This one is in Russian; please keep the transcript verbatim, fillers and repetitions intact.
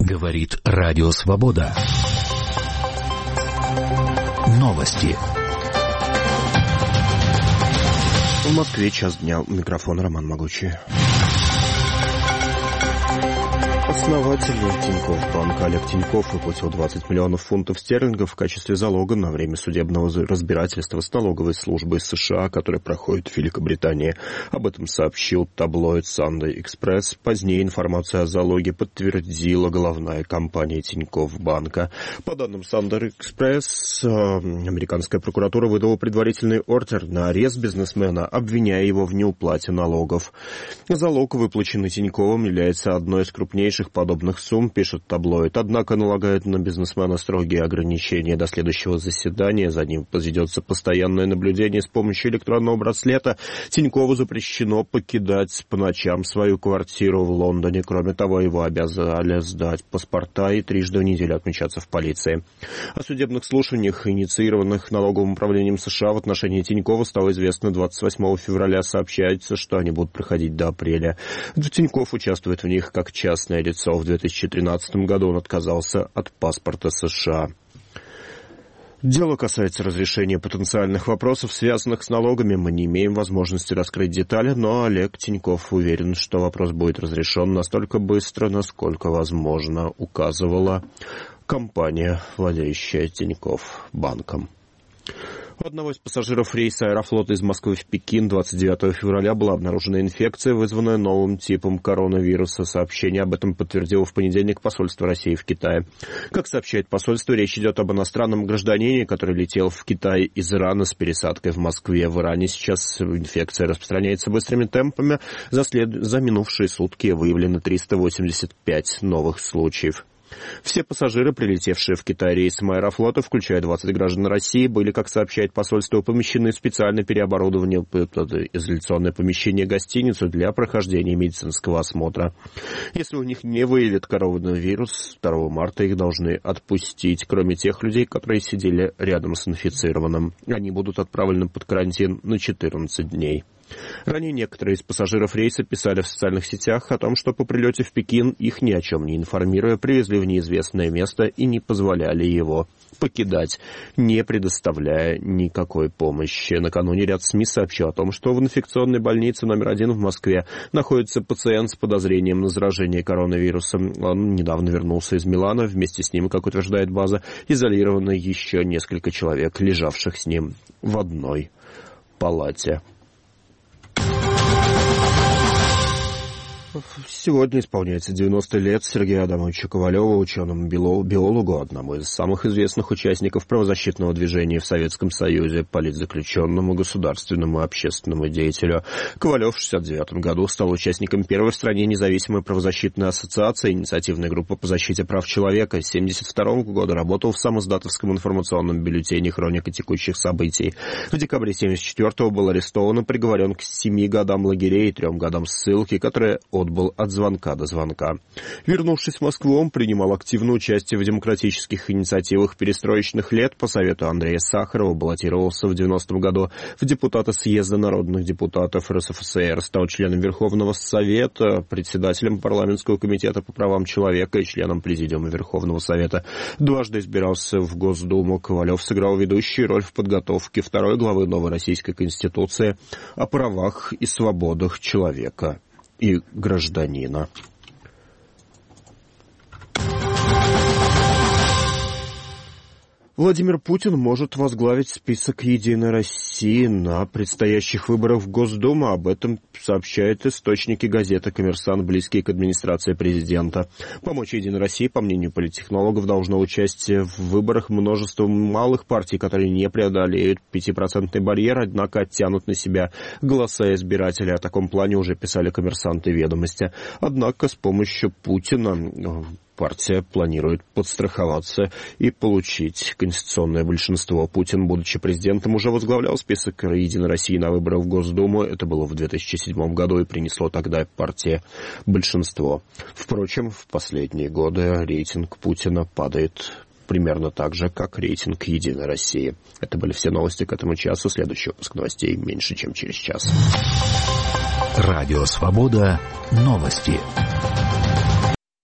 Говорит Радио Свобода. Новости. В Москве час дня. У микрофона Роман Могучий. Основатель Тинькофф банка Олег Тинькофф выплатил двадцать миллионов фунтов стерлингов в качестве залога на время судебного разбирательства с налоговой службой США, которое проходит в Великобритании. Об этом сообщил таблоид Sunday Express. Позднее информацию о залоге подтвердила головная компания Тинькофф банка. По данным Sunday Express, американская прокуратура выдала предварительный ордер на арест бизнесмена, обвиняя его в неуплате налогов. Залог, выплаченный Тиньковым, является одной из крупнейших подобных сумм, пишет таблоид, однако налагает на бизнесмена строгие ограничения до следующего заседания. За ним ведется постоянное наблюдение с помощью электронного браслета. Тинькову запрещено покидать по ночам свою квартиру в Лондоне. Кроме того, его обязали сдать паспорта и трижды в неделю отмечаться в полиции. О судебных слушаниях, инициированных налоговым управлением США в отношении Тинькова, стало известно двадцать восьмого февраля. Сообщается, что они будут проходить до апреля. Тинькофф участвует в них как частное лицо. В две тысячи тринадцатом году он отказался от паспорта США. Дело касается разрешения потенциальных вопросов, связанных с налогами. Мы не имеем возможности раскрыть детали, но Олег Тинькофф уверен, что вопрос будет разрешен настолько быстро, насколько возможно, указывала компания, владеющая Тинькофф банком. У одного из пассажиров рейса «Аэрофлота» из Москвы в Пекин двадцать девятого февраля была обнаружена инфекция, вызванная новым типом коронавируса. Сообщение об этом подтвердило в понедельник посольство России в Китае. Как сообщает посольство, речь идет об иностранном гражданине, который летел в Китай из Ирана с пересадкой в Москве. В Иране сейчас инфекция распространяется быстрыми темпами. За, след... За минувшие сутки выявлено триста восемьдесят пять новых случаев. Все пассажиры, прилетевшие в Китай рейсом «Аэрофлота», включая двадцать граждан России, были, как сообщает посольство, помещены в специально переоборудованное изоляционное помещение гостиницу для прохождения медицинского осмотра. Если у них не выявят коронавирус, второго марта их должны отпустить, кроме тех людей, которые сидели рядом с инфицированным. Они будут отправлены под карантин на четырнадцать дней. Ранее некоторые из пассажиров рейса писали в социальных сетях о том, что по прилете в Пекин, их ни о чем не информируя, привезли в неизвестное место и не позволяли его покидать, не предоставляя никакой помощи. Накануне ряд СМИ сообщил о том, что в инфекционной больнице номер один в Москве находится пациент с подозрением на заражение коронавирусом. Он недавно вернулся из Милана. Вместе с ним, как утверждает база, изолировано еще несколько человек, лежавших с ним в одной палате. Сегодня исполняется девяносто лет Сергею Адамовичу Ковалеву, ученому-биологу, одному из самых известных участников правозащитного движения в Советском Союзе, политзаключенному, государственному и общественному деятелю. Ковалев в шестьдесят девятом году стал участником первой в стране независимой правозащитной ассоциации, инициативной группы по защите прав человека. С семьдесят второго года работал в самоздатовском информационном бюллетене «Хроника текущих событий». В декабре семьдесят четвертого был арестован и приговорен к семи годам лагерей и трем годам ссылки, которые отбыл от звонка до звонка. Вернувшись в Москву, он принимал активное участие в демократических инициативах перестроечных лет. По совету Андрея Сахарова баллотировался в девяностом году в депутаты съезда народных депутатов РСФСР, стал членом Верховного Совета, председателем парламентского комитета по правам человека и членом Президиума Верховного Совета. Дважды избирался в Госдуму. Ковалев сыграл ведущую роль в подготовке второй главы новой российской конституции о правах и свободах человека и гражданина. Владимир Путин может возглавить список «Единой России» на предстоящих выборах в Госдуму. Об этом сообщают источники газеты «Коммерсант», близкие к администрации президента. Помочь «Единой России», по мнению политтехнологов, должно участие в выборах множество малых партий, которые не преодолеют пятипроцентный барьер, однако оттянут на себя голоса избирателей. О таком плане уже писали «Коммерсант» и «Ведомости». Однако с помощью Путина партия планирует подстраховаться и получить конституционное большинство. Путин, будучи президентом, уже возглавлял список «Единой России» на выборах в Госдуму. Это было в две тысячи седьмом году и принесло тогда партии большинство. Впрочем, в последние годы рейтинг Путина падает примерно так же, как рейтинг «Единой России». Это были все новости к этому часу. Следующий выпуск новостей меньше, чем через час. Радио «Свобода». Новости.